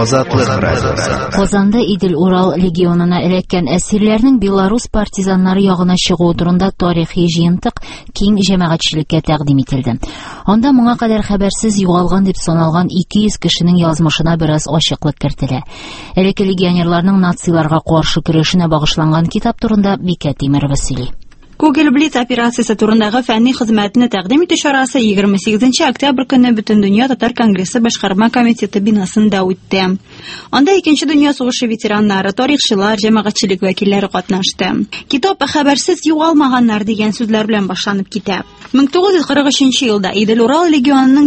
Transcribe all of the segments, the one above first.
Азатлык радиосы. Казанда Идел-Урал легионына эләккән әсирләрнең Белорус партизаннары ягына чыгуы турында тарихи җыентык киң җәмәгатьчелеккә тәкъдим ителде. Анда моңа кадәр хәбәрсез югалган дип саналган 200 кешенең язмышына бераз ачыклык кертелә. Элекке легионерларның нацияларга каршы көрәшенә багышланган китап турында Бикә Тимерова сөйли. Google Blitz операциясе турындагы фәнни хезмәтне тәкъдим итү чарасы 28 октябрь көнне Бөтендөнья татар конгрессы башкарма комитеты бинасында үтте. Анда 2нче дөнья сугышы ветераннары, тарихчылар, җәмәгатьчелек вәкилләре катнашты. Китап хәбәрсез югалмаганнар дигән сүзләр белән башланып китә. 1943 елда Идел-Урал легионының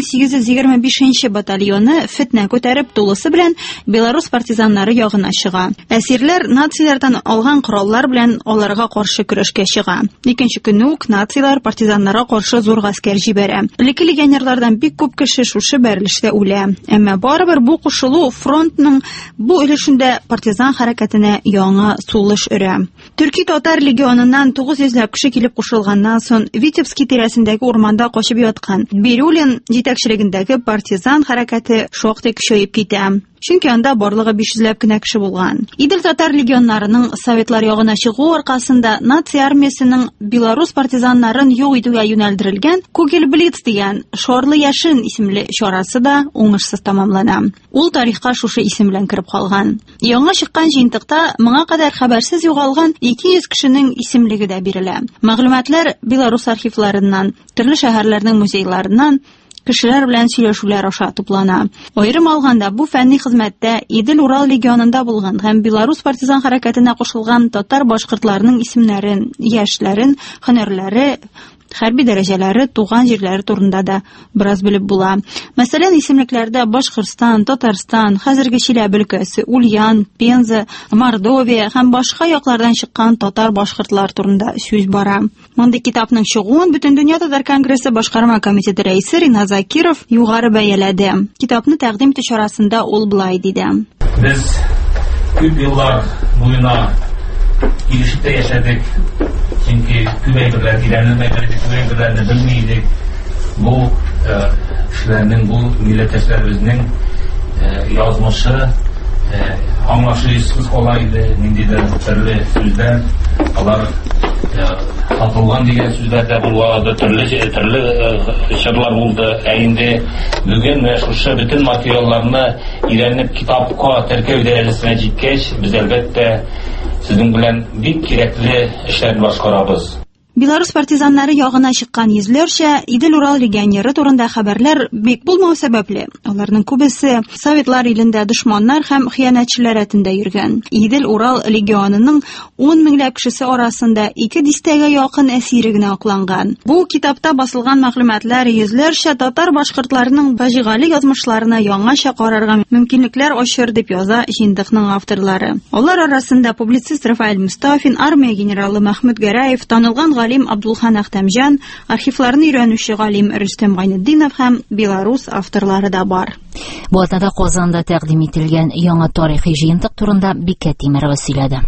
825 батальоны фетнә күтәреп тулысы белән Белорус партизаннары ягына чыга. Әсирләр нацияләрдән алган кораллар белән аларга каршы көрәшкә чыга. Икенче көнне үк нациялар партизаннарга каршы зур гаскәр җибәрә. Элекке легионерлардан бик күп кеше шушы бәрелештә үлә. Әмма барыбер бу кушылу фронтның бу өлешендә партизан хәрәкәтенә яңа сулыш өрә. Төрки татар легионыннан 900 кеше килеп кушылганнан соң Витебский тирәсендәге урманда качып яткан Бирюлин җитәкчелегендәге партизан хәрәкәте шактый көчәеп китә. Чөнки анда барлыгы 500 кенә кеше булган. Идел татар легионнарының советлар ягына чыгу аркасында нация армиясының Белорус партизаннарын юк итүгә юнәлдерелгән Google Blitz дигән Шорлы яшен исемле чарасы да уңышсыз тамамлана. Ул тарихка шушы исем белән кереп калган. Яңа чыккан җыентыкта моңа кадәр хәбәрсез югалган 200 кешенең исемлеге дә бирелә. Мәгълүматлар Белорус архивларыннан, төрле шәһәрләрнең музейларыннан, кешеләр белән сөйләшүләр аша туплана. Аерым алганда, бу фәнни хезмәттә Идел-Урал легионында булган һәм Белорус партизан хәрәкәтенә кушылган татар башкортларының исемнәрен, яшьләрен, һөнәрләре, хәрби дәрәҗәләре, туган җирләре турында да бераз белеп була. Мәсәлән, исемлекләрдә Башкортстан, Татарстан, хәзерге Чиләбе өлкәсе, Ульян, Пенза, Мордовия һәм башка яклардан чыккан татар башкортлар турында сүз бара. Мондый китапның чыгуын Бөтендөнья татар конгрессы башкарма комитеты рәисе Ринат Закиров югары бәяләде. Китапны тәкъдим итү чарасында ул булай диде. Без күп еллар буена килешеп яшәдек. Чөнки күбәйберләр күбәйберләрне белмәйдек. Бу кешеләрнең, бу милләттәшләребезнең язмышы аңлашылсыз кала иде. Ниндидер төрле сүзләр, алар хатылган дигән сүзләр дә булды, төрле чырлар булды. Инде бүген шушы бөтен материалларны өйрәнеп китапка теркәү дәрәҗәсенә җиткәч, без әлбәттә сезнең белән бик кирәкле эшләрне башкарабыз. Белорус партизаннары ягына чыккан йөзләрчә Идел-Урал легионеры турында хәбәрләр бик булмау сәбәпле, аларның күбесе советлар илендә дошманнар һәм хыянәтчеләр рәтендә йөргән. Идел-Урал легионының 10 меңләп кешесе арасында 2 дистәгә якын әсире генә акланган. Бу китапта басылган мәгълүматлар йөзләрчә татар башкортларының фаҗигали язмышларына яңача карарга мөмкинлекләр ачыр дип яза җыентыкның авторлары. Алар арасында публицист Рафаэль Мустафин, армия генералы Мәхмүд Гәрәев, танылган галим Абдулхан Ахтамҗан, архивларны өйрәнүче галим Рөстәм Гайнетдинов һәм белорус авторлары да бар. Бу атнада Казанда тәкъдим ителгән яңа тарихи җыентык турында Бикә Тимерова сөйләде.